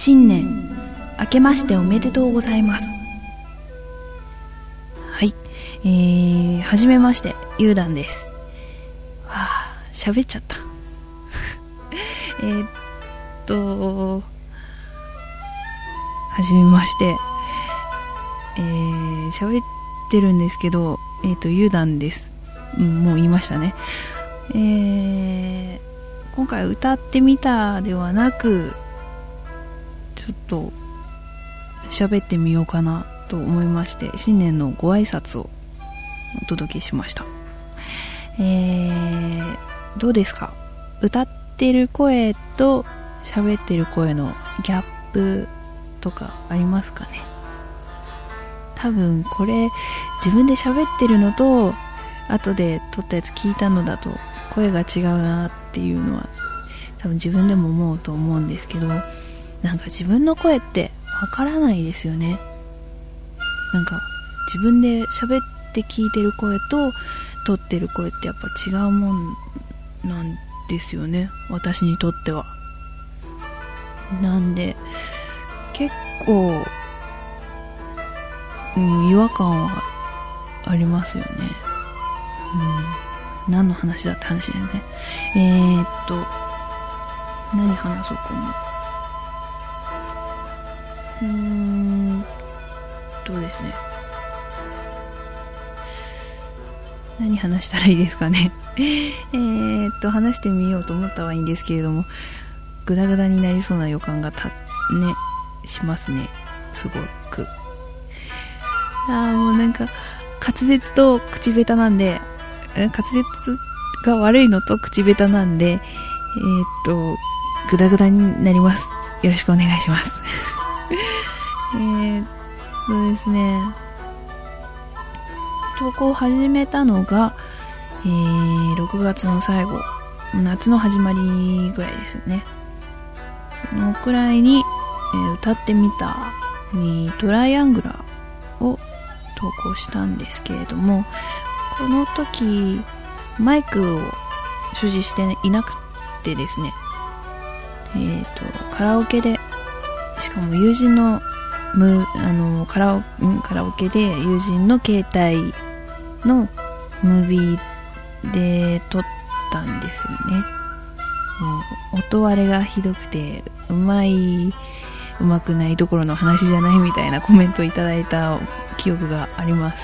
新年明けましておめでとうございます。はい、はじめまして、ゆうだんです。喋っちゃったはじめまして、喋ってるんですけど、ゆうだんです。もう言いましたね。今回歌ってみたではなく、ちょっと喋ってみようかなと思いまして、新年のご挨拶をお届けしました。どうですか？歌ってる声と喋ってる声のギャップとかありますかね？多分これ自分で喋ってるのと後で撮ったやつ聞いたのだと声が違うなっていうのは多分自分でも思うと思うんですけど、なんか自分の声ってわからないですよね。なんか自分で喋って聞いてる声と撮ってる声ってやっぱ違うもんなんですよね、私にとっては。なんで結構、違和感はありますよね。何の話だって話だよね。何話そうかな。どうですね。何話したらいいですかね。話してみようと思ったはいいんですけれども、グダグダになりそうな予感がしますね。すごく。もうなんか滑舌と口下手なんで、滑舌が悪いのと口下手なんで、グダグダになります。よろしくお願いします。そうですね。投稿を始めたのが、6月の最後、夏の始まりぐらいですね。そのくらいに、歌ってみたにトライアングラーを投稿したんですけれども、この時マイクを所持していなくてですね、カラオケで、しかも友人のカラオケで友人の携帯のムービーで撮ったんですよね。もう音割れがひどくてうまくないどころの話じゃないみたいなコメントをいただいた記憶があります。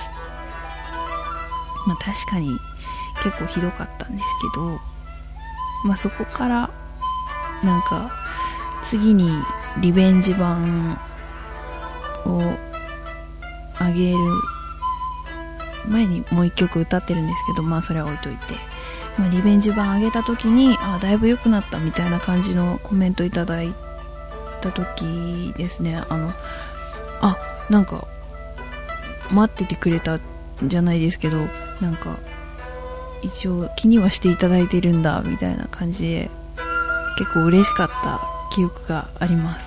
確かに結構ひどかったんですけど、そこからなんか次にリベンジ版をあげる前にもう一曲歌ってるんですけど、それは置いといて、リベンジ版あげた時にだいぶ良くなったみたいな感じのコメントいただいた時ですね、なんか待っててくれたんじゃないですけど、なんか一応気にはしていただいてるんだみたいな感じで結構嬉しかった記憶があります。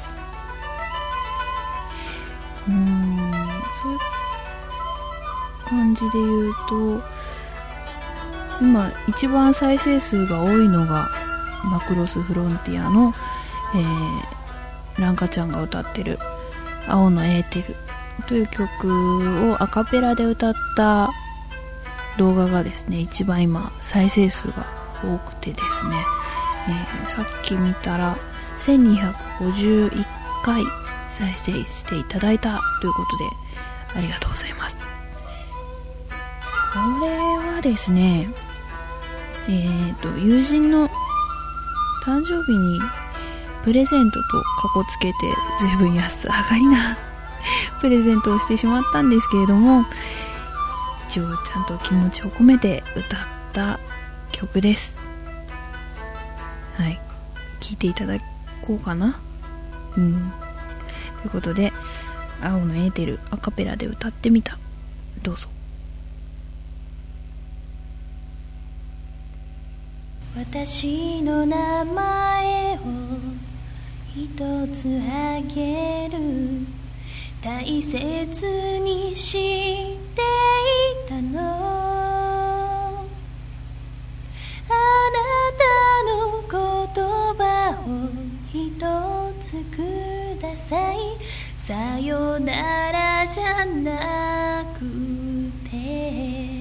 そういう感じで言うと、今一番再生数が多いのがマクロスフロンティアの、ランカちゃんが歌ってる青のエーテルという曲をアカペラで歌った動画がですね、一番今再生数が多くてですね、さっき見たら1251回再生していただいたということでありがとうございます。これはですね、友人の誕生日にプレゼントとかこつけて随分安上がりなプレゼントをしてしまったんですけれども、一応ちゃんと気持ちを込めて歌った曲です。はい、聴いていただこうかな。ということで、青のエーテルアカペラで歌ってみた。どうぞ。 私の名前を一つあげる、大切にしていたの、あなたの言葉を一つくださいさよならじゃなくて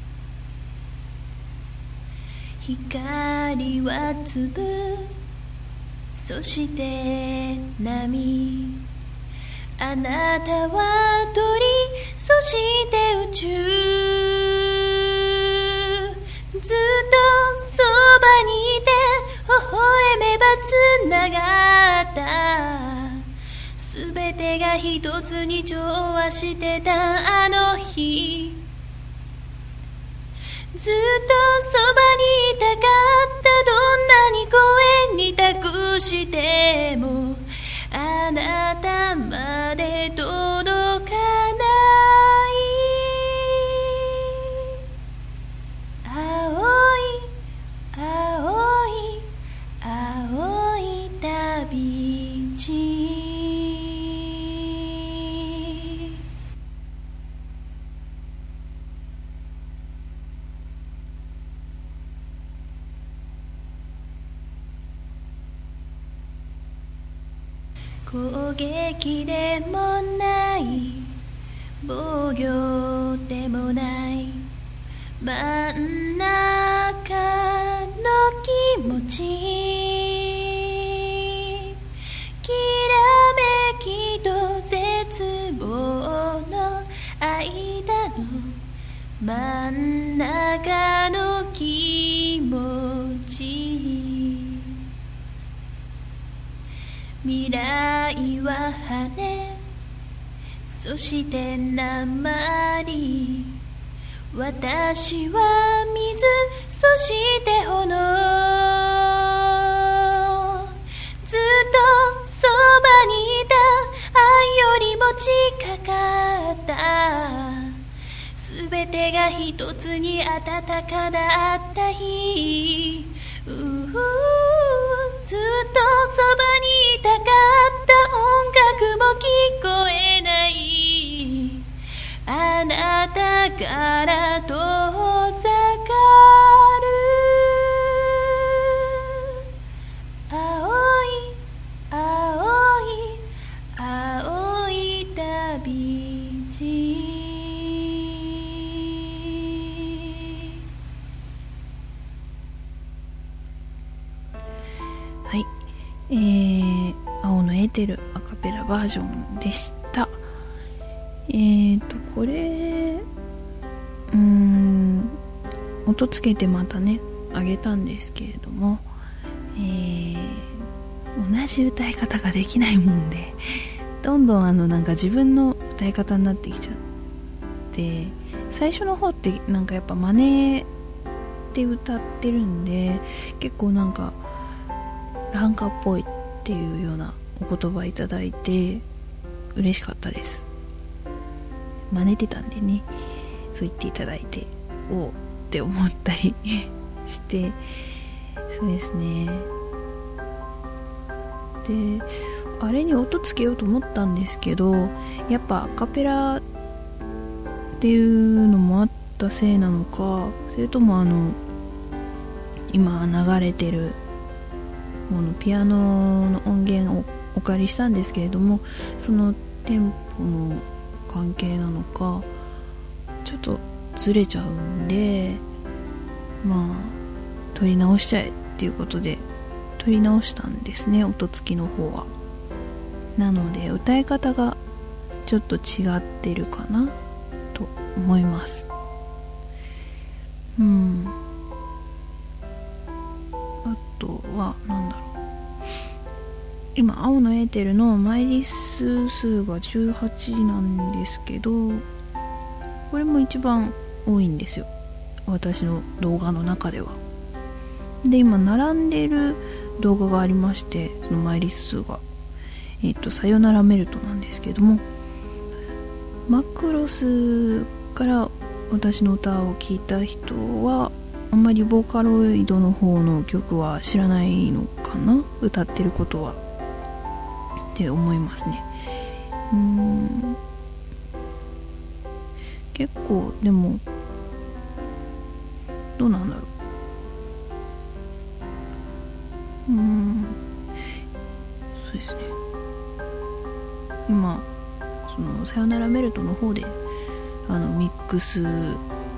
光は粒そして波あなたは鳥そして宇宙ずっとそばにいて微笑めばつながったすべてが一つに調和してたあの日ずっとそばにいたかったどんなに声に託してもあなたまで届かない青い青い青い旅路攻撃でもない防御でもない真ん中の気持ちきらめきと絶望の間の真ん中の気持ち未来は羽そして鉛私は水そして炎ずっとそばにいた愛よりも近かったすべてが一つに温かだった日ずっとそばにいたかった音楽も聞こえないあなたから遠ざかる青い青い青い旅路はい、青のエーテルアカペラバージョンでした。これ音つけてまたねあげたんですけれども、同じ歌い方ができないもんでどんどんなんか自分の歌い方になってきちゃって、最初の方ってなんかやっぱ真似で歌ってるんで結構なんか短歌っぽいっていうようなお言葉いただいて嬉しかったです。真似てたんでね、そう言っていただいておーって思ったりしてそうですね。であれに音つけようと思ったんですけどやっぱアカペラっていうのもあったせいなのかそれとも今流れてるピアノの音源をお借りしたんですけれどもそのテンポの関係なのかちょっとずれちゃうんでまあ取り直しちゃえっていうことで取り直したんですね音付きの方は。なので歌い方がちょっと違ってるかなと思います。あとはなんだろう今青のエーテルのマイリス数が18なんですけどこれも一番多いんですよ私の動画の中では。で今並んでる動画がありましてそのマイリス数がさよならメルトなんですけどもマクロスから私の歌を聴いた人はあんまりボーカロイドの方の曲は知らないのかな歌ってることはって思いますね。結構でもどうなんだろうそうですね今そのさよならメルトの方でミックスの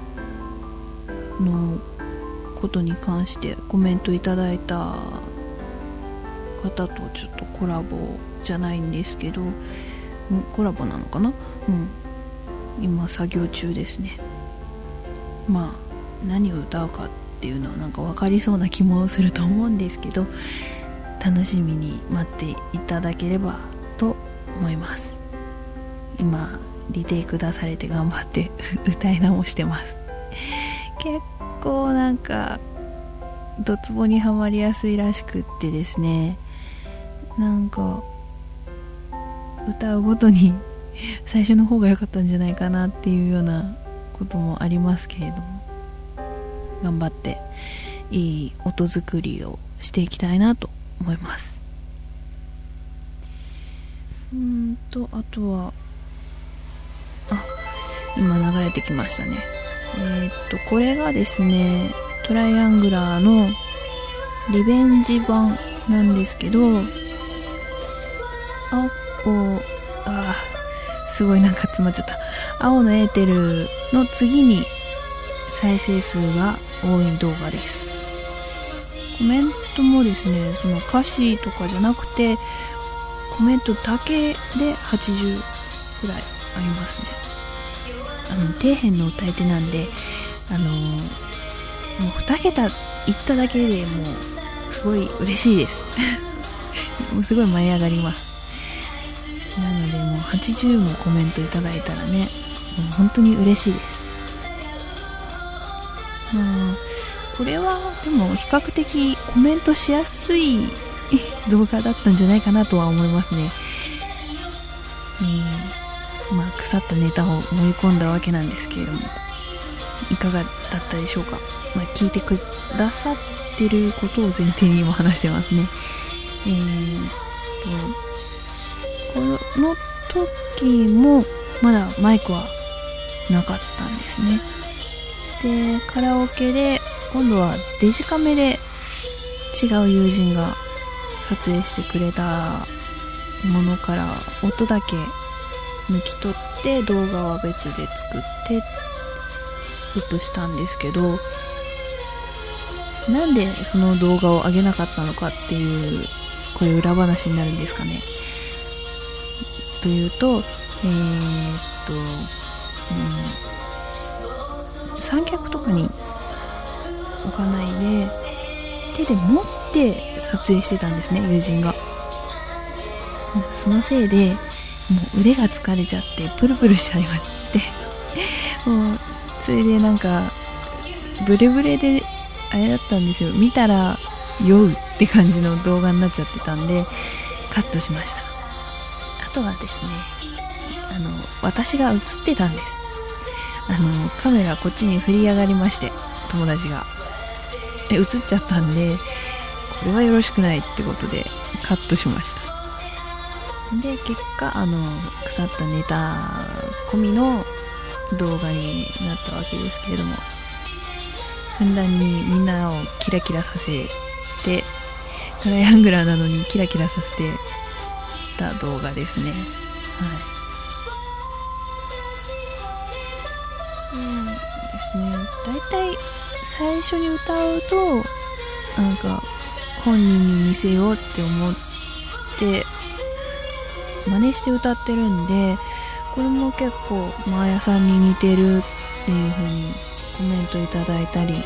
ことに関してコメントいただいた方とちょっとコラボじゃないんですけど、コラボなのかな、今作業中ですね。まあ何を歌うかっていうのはなんか分かりそうな気もすると思うんですけど、楽しみに待っていただければと思います。今リテイク出されて頑張って歌い直してます。結構なんかドツボにはまりやすいらしくってですね、なんか歌うごとに最初の方が良かったんじゃないかなっていうようなこともありますけれども、頑張っていい音作りをしていきたいなと思います。あとは今流れてきましたね。これがですねトライアングラーのリベンジ版なんですけど、すごいなんか詰まっちゃった。青のエーテルの次に再生数が多い動画です。コメントもですね、その歌詞とかじゃなくてコメントだけで80くらいありますね。底辺の歌い手なんでもう2桁いっただけでもうすごい嬉しいですもうすごい舞い上がります。なのでもう80もコメントいただいたらね、もう本当に嬉しいです。これはでも比較的コメントしやすい動画だったんじゃないかなとは思いますね。腐ったネタを盛り込んだわけなんですけれども、いかがだったでしょうか。聞いてくださってることを前提に今話してますね。この時もまだマイクはなかったんですね。でカラオケで今度はデジカメで違う友人が撮影してくれたものから音だけ抜き取って動画は別で作ってヒットしたんですけど、なんでその動画を上げなかったのかっていう、これ裏話になるんですかね。というと三脚とかに置かないで手で持って撮影してたんですね、友人が。そのせいでもう腕が疲れちゃってプルプルしちゃいましてもうそれでなんかブレブレであれだったんですよ。見たら酔うって感じの動画になっちゃってたんでカットしました。あとはですね、私が映ってたんです。カメラこっちに振り上がりまして、友達が映っちゃったんでこれはよろしくないってことでカットしました。で結果腐ったネタ込みの動画になったわけですけれども、ふんだんにみんなをキラキラさせて、トライアングラーなのにキラキラさせてた動画ですね。ですね。だいたい最初に歌うとなんか本人に似せようって思って真似して歌ってるんで、これも結構マーヤさんに似てるっていう風にコメントいただいたり、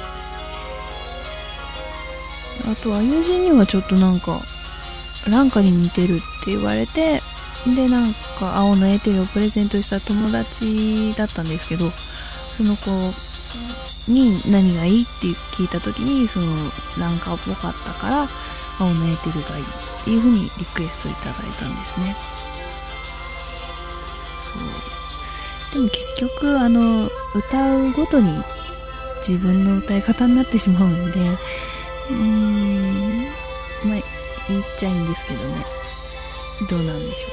あとは友人にはちょっとなんかランカに似てるって言われて、でなんか青のエーテルをプレゼントした友達だったんですけど、その子に何がいいって聞いた時にそのランカっぽかったから青のエーテルがいいっていう風にリクエストいただいたんですね。でも結局歌うごとに自分の歌い方になってしまうんで、言っちゃいいんですけどね、どうなんでし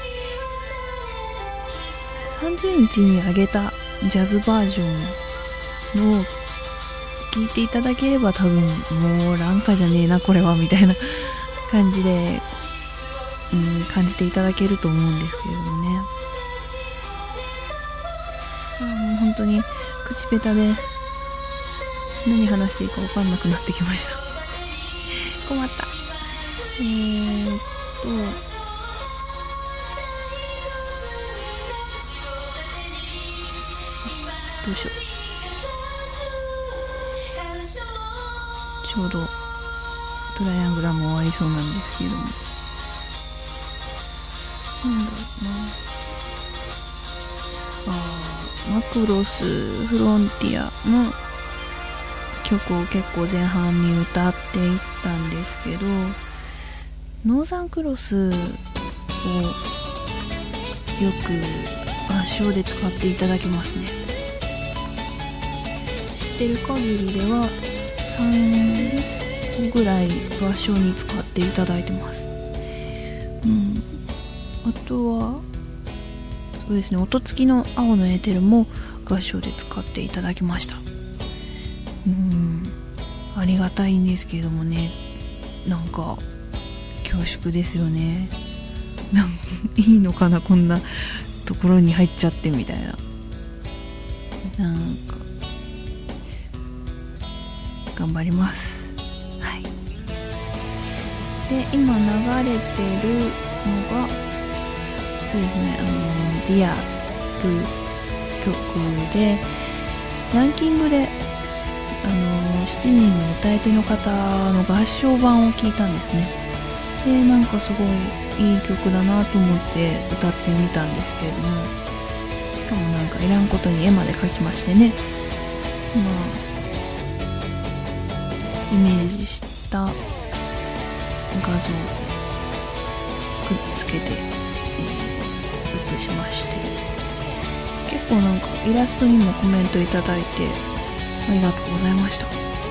ょう。30日に上げたジャズバージョンを聞いていただければ多分もうランカじゃねえなこれはみたいな感じで感じていただけると思うんですけれどもね。もう本当に口下手で何話していいか分かんなくなってきました困った。どうしよう。ちょうどトライアングラム終わりそうなんですけれども、なんだろうな。マクロスフロンティアの曲を結構前半に歌っていったんですけど、ノーザンクロスをよく合唱で使っていただきますね。知ってる限りでは3個ぐらい合唱に使っていただいてます。あとはそうですね、音付きの青のエーテルも合唱で使っていただきました。ありがたいんですけれどもね、なんか恐縮ですよね。いいのかな、こんなところに入っちゃってみたいな。なんか頑張ります。はい。で、今流れてるのがそうですね、リアル曲で、ランキングで7人の歌い手の方の合唱版を聞いたんですね。で、なんかすごいいい曲だなと思って歌ってみたんですけれども、しかもなんかいらんことに絵まで描きましてね、イメージした画像をくっつけて、アップしまして、結構なんかイラストにもコメントいただいてありがとうございました。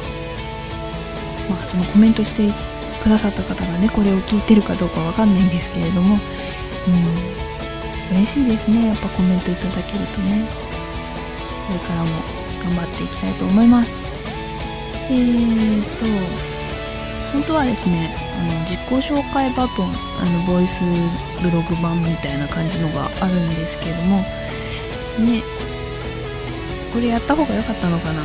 そのコメントしてくださった方がね、これを聞いてるかどうかわかんないんですけれども、嬉しいですね。やっぱコメントいただけるとね。これからも頑張っていきたいと思います。本当はですね、自己紹介バトン、ボイスブログ版みたいな感じのがあるんですけれどもね、これやった方が良かったのかな。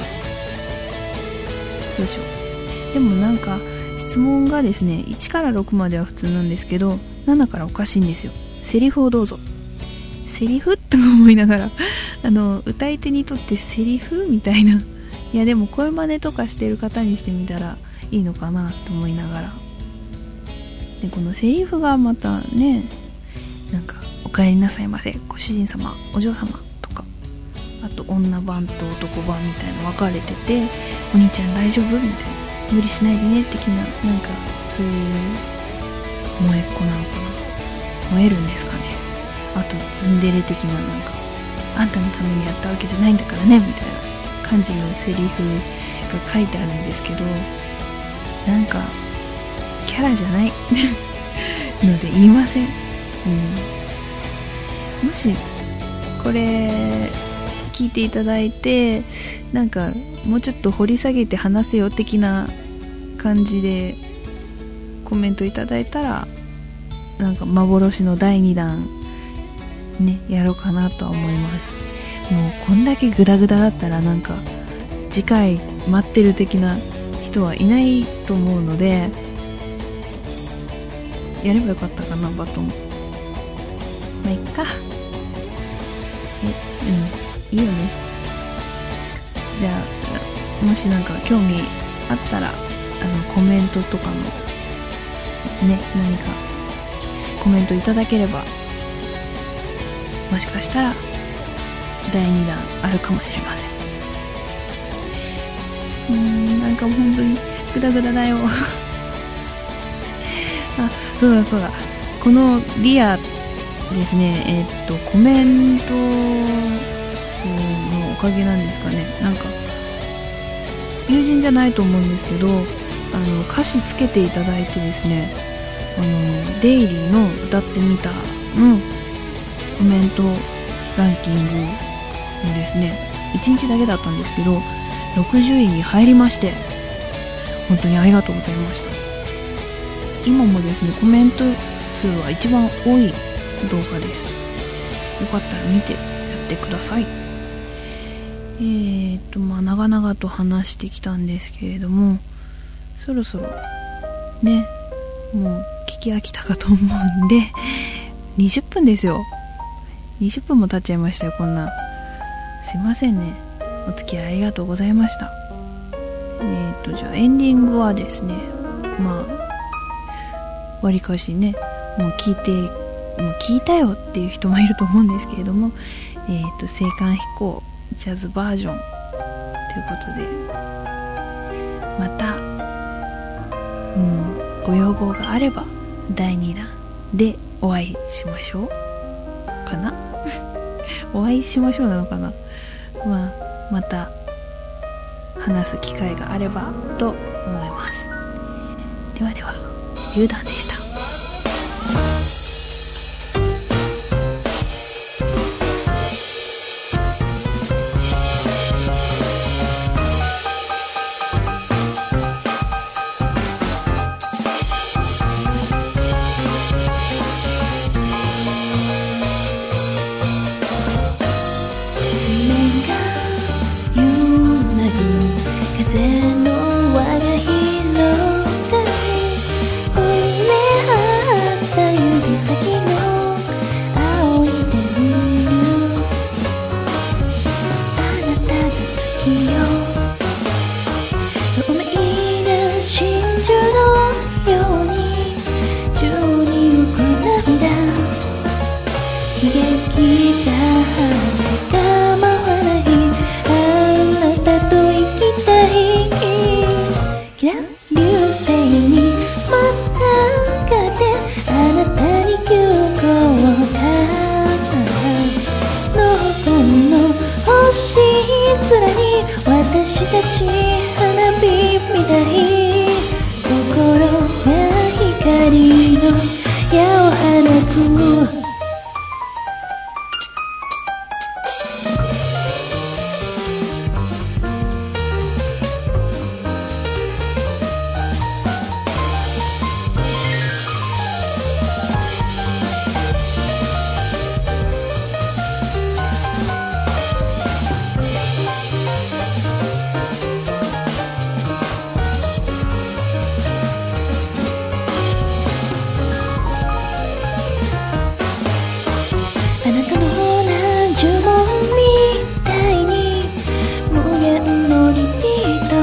どうしよう。でもなんか質問がですね、1から6までは普通なんですけど、7からおかしいんですよ。セリフをどうぞ。セリフと思いながら歌い手にとってセリフみたいな、いやでも声真似とかしてる方にしてみたらいいのかなと思いながら、でこのセリフがまたね、なんかお帰りなさいませ、ご主人様、お嬢様とか、あと女版と男版みたいな分かれてて、お兄ちゃん大丈夫みたいな、無理しないでね的な、なんかそういう萌えっ子なのかな、燃えるんですかね。あとツンデレ的な、なんかあんたのためにやったわけじゃないんだからねみたいな感じのセリフが書いてあるんですけど、なんかキャラじゃないので言いません。もしこれ聞いていただいて、なんかもうちょっと掘り下げて話せよ的な感じでコメントいただいたら、なんか幻の第2弾ね、やろうかなとは思います。もうこんだけグダグダだったら、なんか次回待ってる的な人はいないと思うので、やればよかったかな、バトン。いっか。いいよね。じゃあもしなんか興味あったら、コメントとかもね、何かコメントいただければ、もしかしたら第2弾あるかもしれません。なんかもう本当にグダグダだよそうだそうだ、このリアですね、コメント数のおかげなんですかね、なんか友人じゃないと思うんですけど、歌詞つけていただいてですね、デイリーの歌ってみたのコメントランキングのですね、1日だけだったんですけど60位に入りまして、本当にありがとうございました。今もですね、コメント数は一番多い動画です。よかったら見てやってください。長々と話してきたんですけれども、そろそろね、もう聞き飽きたかと思うんで、20分ですよ。20分も経っちゃいましたよ、こんな。すいませんね。お付き合いありがとうございました。じゃあエンディングはですね、わりかしね、もう聞いたよっていう人もいると思うんですけれども、青函飛行ジャズバージョンということで、また、ご要望があれば第2弾でお会いしましょうかなお会いしましょうなのかな。また話す機会があればと思います。ではでは、リュウダンでした。 風の輪が広がり、触れ合った指先の青い電流、あなたが好きよ。透明な真珠のように宙に浮く涙、悲劇だって構わない、あなたと生きたい。流星にまたがってあなたに急行だ。濃紺の星空に私たち花火みたい、心が光の矢を放つ。あなたのラジュモンみたいに無限のリピート、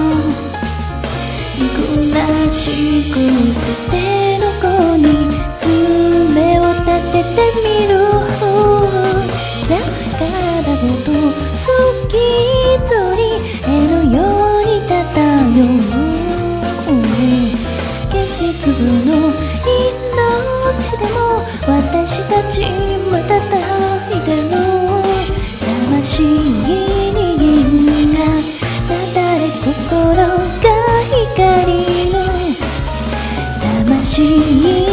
憎らしくて手の甲に爪を立ててみる。体ごと透き通り絵のように漂う。消し粒の命でも私たちまた抱いてる。魂に銀がただれ心が光る。魂